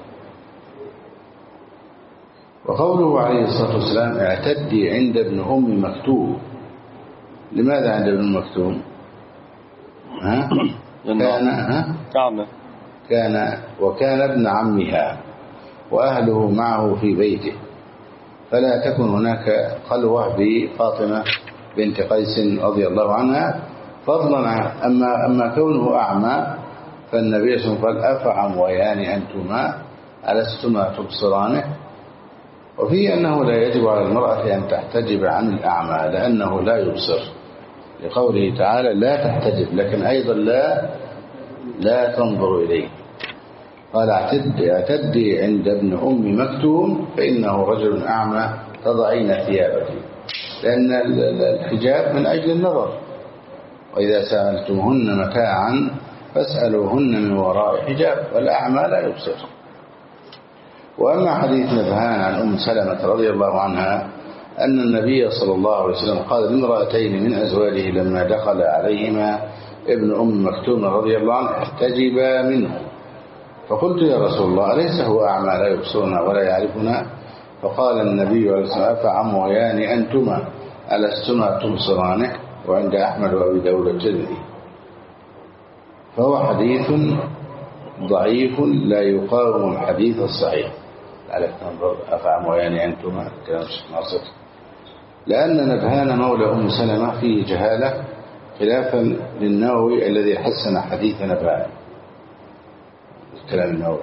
وقوله عليه الصلاة والسلام اعتدي عند ابن أم مكتوم. لماذا عند ابن مكتوم؟ ها؟ كان ها؟ كان وكان ابن عمها وأهله معه في بيته، فلا تكن هناك خلوة بفاطمة بنت قيس رضي الله عنها. فضلا أما, أما كونه أعمى فالنبي صلى الله عليه وسلم قال أفعمويان أنتما ألستما تبصرانه. وفيه أنه لا يجب على المرأة أن تحتجب عن الأعمى لأنه لا يبصر، لقوله تعالى لا تحتجب، لكن أيضا لا لا تنظر إليه. قال اعتدي عند ابن أم مكتوم فإنه رجل أعمى تضعين ثيابك، لأن الحجاب من أجل النظر. وإذا سألتمهن متاعا فاسألوهن من وراء حجاب، والأعمى لا يبصر. وأما حديث نبهان عن أم سلمة رضي الله عنها أن النبي صلى الله عليه وسلم قال لامرأتين من أزواجه لما دخل عليهما ابن أم مكتوم رضي الله عنه احتجبا منه، فقلت يا رسول الله أليس هو أعمى لا يبصرنا ولا يعرفنا؟ فقال النبي عليه الصلاة والسلام أفعمويان أنتما ألستما تبصرانه؟ وعند أحمد وأبي داود الترمذي. فهو حديث ضعيف لا يقاوم الحديث الصحيح. عليك تنظر أفعمويان أنتما كلام الشيخ ناصر، لأن نبهان مولى أم سلمة فيه جهالة خلافا للنووي الذي حسن حديث نبهان كلام النووي.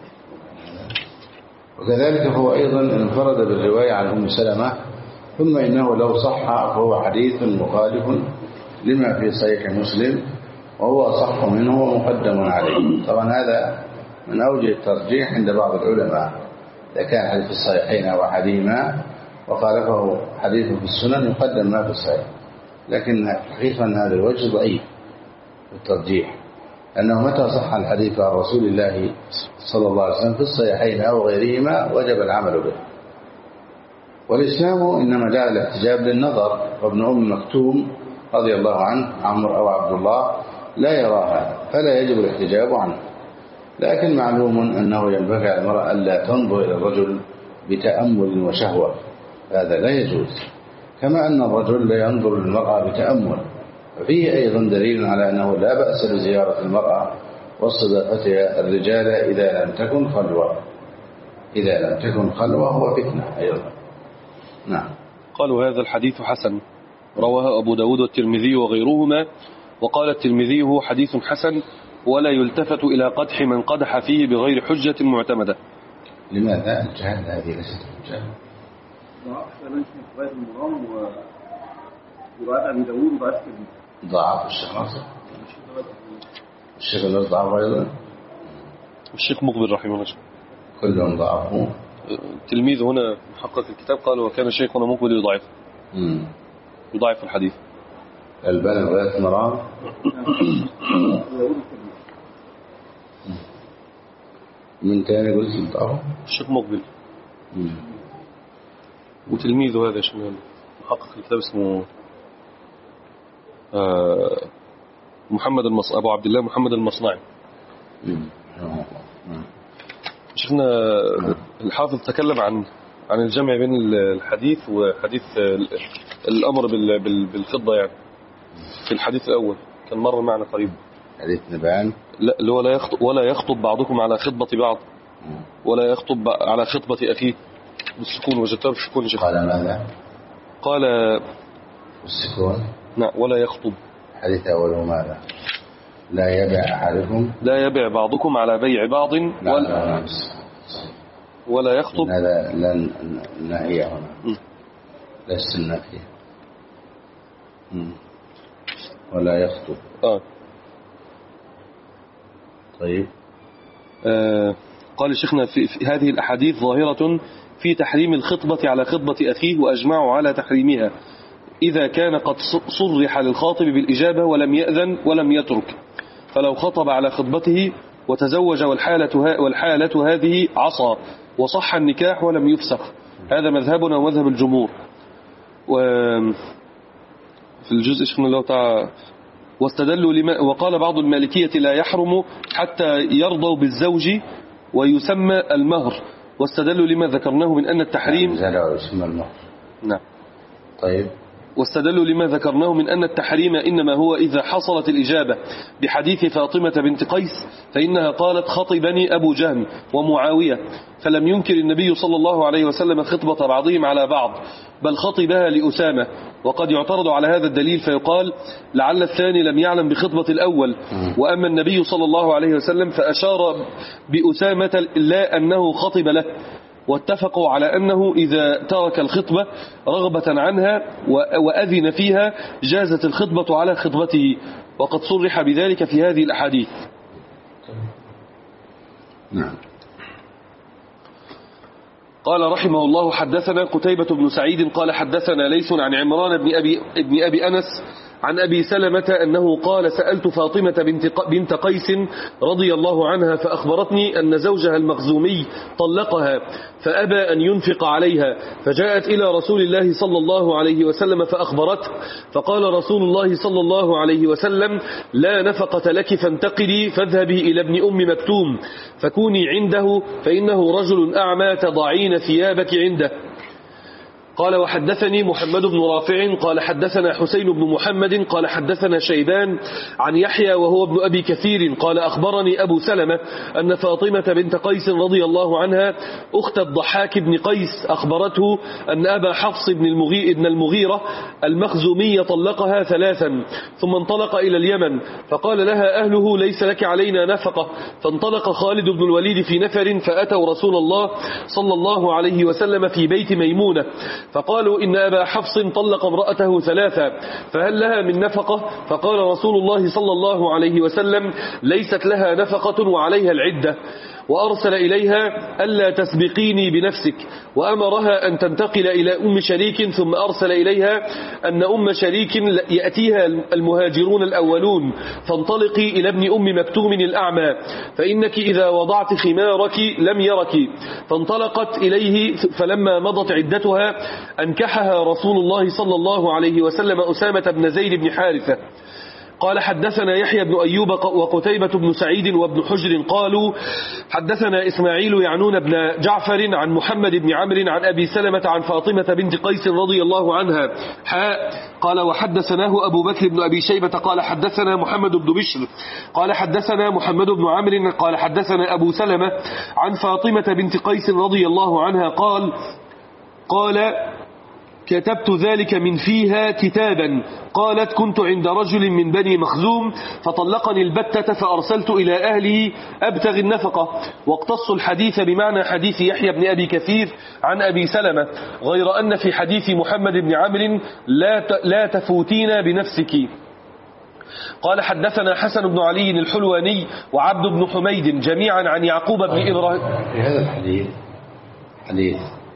وكذلك هو أيضا انفرد بالرواية عن أم سلمة، ثم إنه لو صح فهو حديث مخالف لما في صحيح مسلم وهو أصح منه ومقدم عليه. طبعا هذا من أوجه الترجيح عند بعض العلماء، إذا كان حديث الصحيحين أو أحدهما وخالفه حديث في السنن يقدم ما في الصحيح، لكن حقيقة هذا الوجه ضعيف في الترجيح، أنه متى صح الحديث عن رسول الله صلى الله عليه وسلم في الصحيحين أو غيرهما وجب العمل به. والإسلام إنما جعل الاحتجاب للنظر، وابن أم مكتوم رضي الله عنه عمرو أو عبد الله لا يراها فلا يجب الاحتجاب عنه. لكن معلوم أنه ينبغي على المرأة ألا تنظر إلى الرجل بتأمل وشهوة، هذا لا يجوز، كما أن الرجل لا ينظر للمرأة بتأمل. وفيه أيضا دليل على أنه لا بأس بزيارة المرأة واستضافتها الرجال إذا لم تكن خلوة، إذا لم تكن خلوة هو فتنة أيضا. نعم. قالوا هذا الحديث حسن، رواه أبو داود والترمذي وغيرهما، وقال الترمذي هو حديث حسن ولا يلتفت إلى قدح من قدح فيه بغير حجة معتمدة. لماذا الجهاد هذه ليست حجة؟ ضعف الشيخ ناصر، الشيخ ناصر ضعف أيضا، الشيخ مقبل رحمه الله كلهم ضعفوا. التلميذ هنا محقق الكتاب قال وكان شيخنا مقبل يضعف يضعف الحديث. البان غاية مرام. من تاني قلت الضعف؟ الشيخ مقبل وتلميذه هذا شمال محقق الكتاب اسمه آه محمد المص... أبو عبد الله محمد المصنعي. شفنا الحافظ تكلم عن عن الجمع بين الحديث وحديث الأمر بال... بال... بالخطبة يعني في الحديث الأول كان مر معنا قريب حديث نبعان لا اللي ولا يخطب ولا يخطب بعضكم على خطبة بعض ولا يخطب على خطبة أخيه بالسكون وجدتها بالسكون. قال ماذا؟ قال بالسكون نعم ولا يخطب. حديث أوله ماذا؟ لا يبيع أحدكم لا يبيع بعضكم على بيع بعض ولا, ولا يخطب. هذا لا نهي هنا ليس النافية ولا يخطب. آه. طيب آه قال شيخنا في, في هذه الأحاديث ظاهرة في تحريم الخطبة على خطبة أخيه وأجمعوا على تحريمها إذا كان قد صرح للخاطب بالإجابة ولم يأذن ولم يترك، فلو خطب على خطبته وتزوج والحالة, والحالة هذه عصى وصح النكاح ولم يفسخ. هذا مذهبنا ومذهب الجمهور. وفي الجزء شيخنا الله تعالى واستدلوا لما وقال بعض المالكية لا يحرم حتى يرضوا بالزوج ويسمى المهر، واستدلوا لما ذكرناه من أن التحريم يسمى المهر. نعم. طيب واستدلوا لما ذكرناه من أن التحريم إنما هو إذا حصلت الإجابة بحديث فاطمة بنت قيس فإنها قالت خطبني أبو جهم ومعاوية، فلم ينكر النبي صلى الله عليه وسلم خطبة بعضهم على بعض بل خطبها لأسامة. وقد يعترض على هذا الدليل فيقال لعل الثاني لم يعلم بخطبة الأول، وأما النبي صلى الله عليه وسلم فأشار بأسامة لا أنه خطب له، واتفقوا على أنه إذا ترك الخطبة رغبة عنها وأذن فيها جازت الخطبة على خطبته، وقد صرح بذلك في هذه الأحاديث. نعم. قال رحمه الله حدثنا قتيبة بن سعيد قال حدثنا ليث عن عمران بن أبي, ابن أبي أنس عن أبي سلمة أنه قال سألت فاطمة بنت قيس رضي الله عنها فأخبرتني أن زوجها المخزومي طلقها فأبى أن ينفق عليها، فجاءت إلى رسول الله صلى الله عليه وسلم فأخبرته، فقال رسول الله صلى الله عليه وسلم لا نفقة لك فانتقلي فاذهبي إلى ابن أم مكتوم فكوني عنده فإنه رجل أعمى تضعين ثيابك عنده. قال وحدثني محمد بن رافع قال حدثنا حسين بن محمد قال حدثنا شيبان عن يحيى وهو ابن أبي كثير قال أخبرني أبو سلمة أن فاطمة بنت قيس رضي الله عنها أخت الضحاك بن قيس أخبرته أن أبا حفص بن المغيرة, بن المغيرة المخزومي طلقها ثلاثا ثم انطلق إلى اليمن، فقال لها أهله ليس لك علينا نفقة، فانطلق خالد بن الوليد في نفر فأتوا رسول الله صلى الله عليه وسلم في بيت ميمونة فقالوا إن أبا حفص طلق امرأته ثلاثا فهل لها من نفقة؟ فقال رسول الله صلى الله عليه وسلم ليست لها نفقة وعليها العدة، وأرسل إليها ألا تسبقيني بنفسك، وأمرها أن تنتقل إلى أم شريك، ثم أرسل إليها أن أم شريك يأتيها المهاجرون الأولون فانطلقي إلى ابن أم مكتوم الأعمى فإنك إذا وضعت خمارك لم يرك، فانطلقت إليه فلما مضت عدتها أنكحها رسول الله صلى الله عليه وسلم أسامة بن زيد بن حارثة. قال حدثنا يحيى بن أيوب وقتيبة بن سعيد وابن حجر قالوا حدثنا إسماعيل يعنون بن جعفر عن محمد بن عمرو عن أبي سلمة عن فاطمة بنت قيس رضي الله عنها حاء. قال وحدثناه أبو بكر بن أبي شيبة قال حدثنا محمد بن بشر قال حدثنا محمد بن عمرو قال حدثنا أبو سلمة عن فاطمة بنت قيس رضي الله عنها قال قال كتبت ذلك من فيها كتابا، قالت كنت عند رجل من بني مخزوم فطلقني البتة فأرسلت إلى أهله أبتغي النفقة. واقتص الحديث بمعنى حديث يحيى بن أبي كثير عن أبي سلمة، غير أن في حديث محمد بن عمرو لا لا تفوتين بنفسك. قال حدثنا حسن بن علي الحلواني وعبد بن حميد جميعا عن يعقوب بن إبراهيم. في هذا الحديث حديث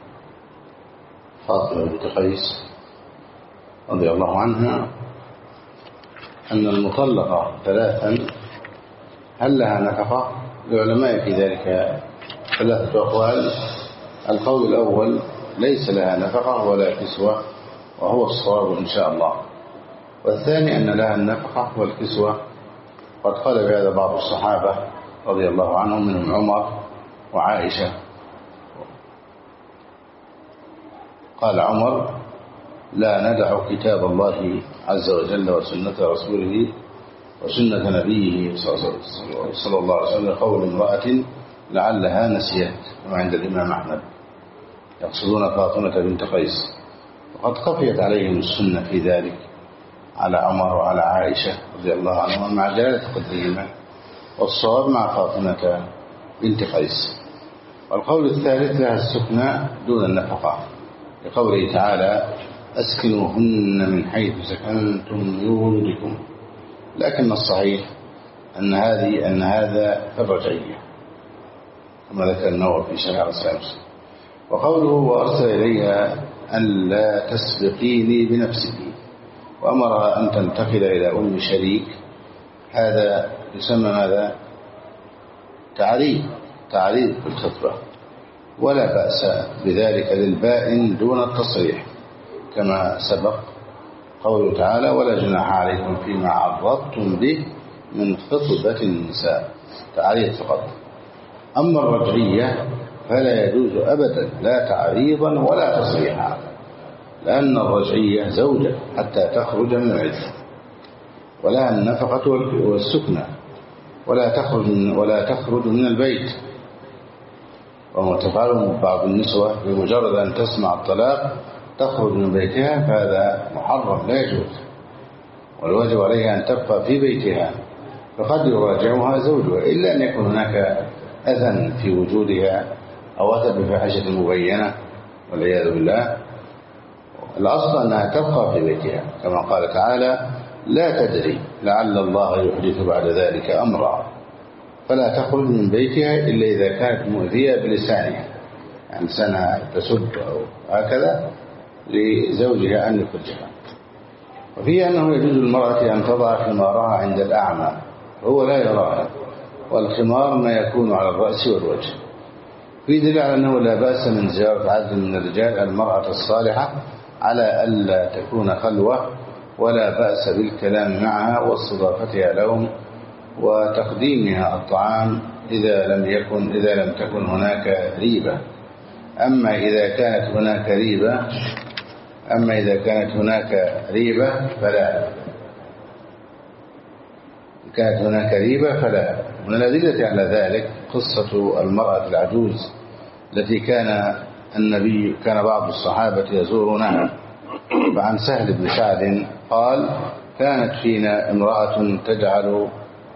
فاطمة بنت قيس رضي الله عنها أن المطلقة ثلاثا هل لها نفقة؟ العلماء في ذلك ثلاثة أقوال. القول الأول ليس لها نفقة ولا كسوة، وهو الصواب إن شاء الله. والثاني أن لها النفقة والكسوة، قد قال بهذا بعض الصحابة رضي الله عنهم منهم عمر وعائشة. قال عمر: لا ندع كتاب الله عز وجل وسنة رسوله وسنة نبيه صلى الله عليه وسلم قول امرأة لعلها نسيت، كما عند الإمام أحمد، يقصدون فاطمة بنت قيس. وقد خفيت عليهم السنة في ذلك على عمر وعلى عائشة رضي الله عنهم مع جلالة قدرهما، والصواب مع فاطمة بنت قيس. والقول الثالث لها السكنى دون النفقة، لقوله تعالى: أسكنوهن من حيث سكنتم من وجدكم. لكن الصحيح أن هذه أن هذا الرجعية، كما ذكر النووي في شرح السامس. وقوله: وأرسل إليها أن لا تسبقيني بنفسك، وأمرها أن تنتقل إلى أم شريك، هذا يسمى ماذا؟ تعريض تعريض بالخطبة، ولا بأس بذلك للبائن دون التصريح، كما سبق قوله تعالى: ولا جناح عليكم فيما عرضتم به من خطبة النساء، تعريض فقط. أما الرجعية فلا يجوز أبدا لا تعريضا ولا تصريحا، لأن الرجعية زوجة حتى تخرج من العدة، ولها النفقة والسكنى، ولا تخرج من ولا تخرج من البيت، وما تفعله بعض النسوة بمجرد أن تسمع الطلاق تخرج من بيتها، فهذا محرم لا يجوز، والواجب عليها أن تبقى في بيتها، فقد يراجعها زوجها إلا أن يكون هناك أذى في وجودها أو أتى بفاحشة مبينة والعياذ بالله. الأصل أنها تبقى في بيتها، كما قال تعالى: لا تدري لعل الله يحدث بعد ذلك أمرا، فلا تخرج من بيتها إلا إذا كانت مؤذية بلسانها، يعني لسانها تسب أو هكذا لزوجها أن يخرجها. وفيه أنه يجوز للمرأة أن تضع خمارها عند الأعمى هو لا يراها، والخمار ما يكون على الرأس والوجه. في دليل على أنه لا بأس من زيارة عدد من الرجال المرأة الصالحة على ألا تكون خلوة، ولا بأس بالكلام معها واستضافتها لهم وتقديمها الطعام إذا لم يكن إذا لم تكن هناك ريبة. أما إذا كانت هناك ريبة أما إذا كانت هناك ريبة فلا كانت هناك ريبة فلا من الأدلة على ذلك قصة المرأة العجوز التي كان النبي كان بعض الصحابة يزورونها. فعن سهل بن سعد قال: كانت فينا امرأة تجعل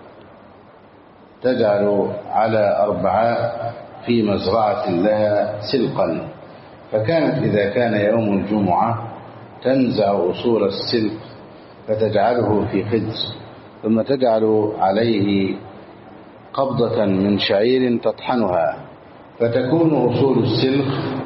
تجعل على أربعاء في مزرعة لها سلقا، فكانت إذا كان يوم الجمعة تنزع أصول السلق فتجعله في خدس، ثم تجعل عليه قبضة من شعير تطحنها، فتكون أصول السلق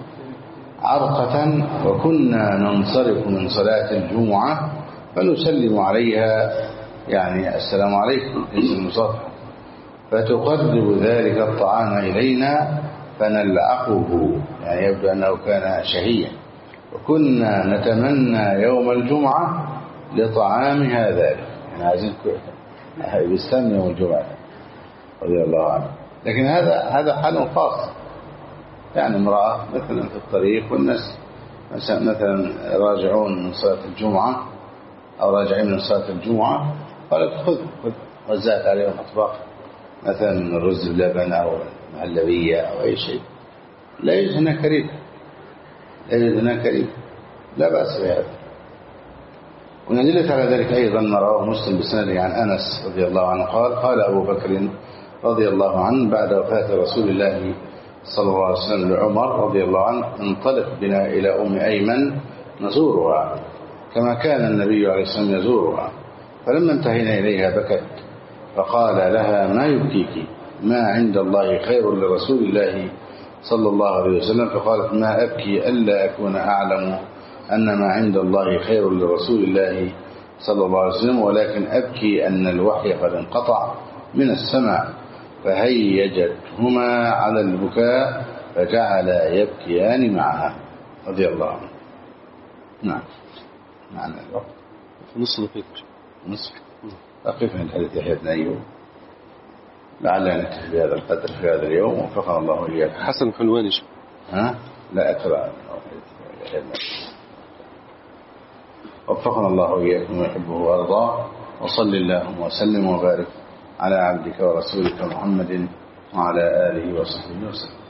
عرقة. وكنا ننصرف من صلاة الجمعة فنسلم عليها، يعني السلام عليكم في المصافحة، فتقرب ذلك الطعام إلينا فنلعقه، يعني يبدو أنه كان شهيا. وكنا نتمنى يوم الجمعة لطعامها ذلك، يعني عايزين بيستنى يوم الجمعة رضي الله عنه. لكن هذا هذا حال خاص، يعني امرأة مثلا في الطريق والناس مثلا راجعون من صلاة الجمعة أو راجعين من صلاة الجمعة، قالت: خذ خذ وزعت عليهم أطباق مثلا من الرز بلبن أو مهلبية أو أي شيء، لا يوجد هناك ريبة، لا يوجد هناك ريبة، لا بأس بهذا. ونزلت على ذلك أيضا ما رواه مسلم بسنده عن أنس رضي الله عنه قال: قال أبو بكر رضي الله عنه بعد وفاة رسول الله صلى الله عليه وسلم لعمر رضي الله عنه: انطلق بنا إلى أم أيمن نزورها كما كان النبي عليه الصلاة والسلام يزورها. فلما انتهينا إليها بكت، فقال لها: ما يبكيك؟ ما عند الله خير لرسول الله صلى الله عليه وسلم. فقالت: ما أبكي ألا أكون أعلم أن ما عند الله خير لرسول الله صلى الله عليه وسلم، ولكن أبكي أن الوحي قد انقطع من السماء، فهيجتهما على البكاء فجعلا يبكيان معها رضي الله عنه. نعم. معنا الوقت في نص دقيقة. نصف. أقف عند حديث يحيى بن أيوب لعلنا نكتفي بهذا القدر في هذا اليوم وفقنا الله وإياكم. حسن حلواني. ها؟ لا أتبع يحيى بن أيوب. وفقنا الله وإياكم ويحبه وأرضاه. وصل اللهم وسلم وبارك على عبدك ورسولك محمد وعلى آله وصحبه وسلم.